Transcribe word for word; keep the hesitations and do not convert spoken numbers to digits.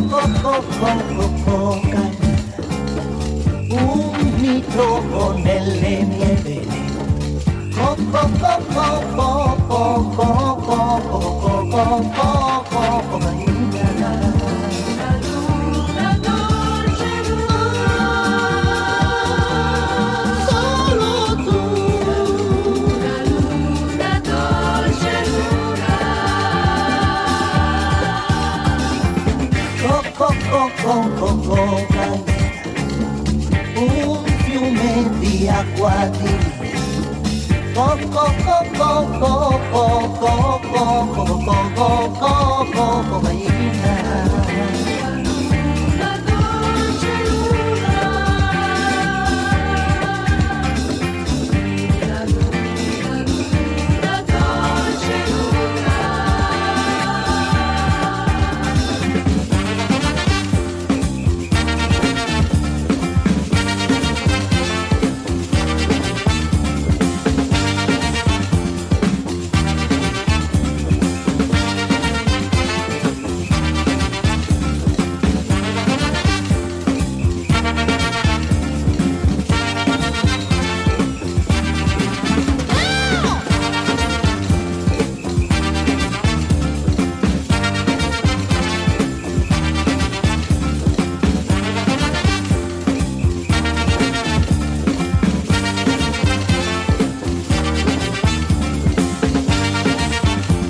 un microfono nelle mie vene. Co co co co co co co co co co co co co Con, con, con, un fiume di acqua di co co co co co co co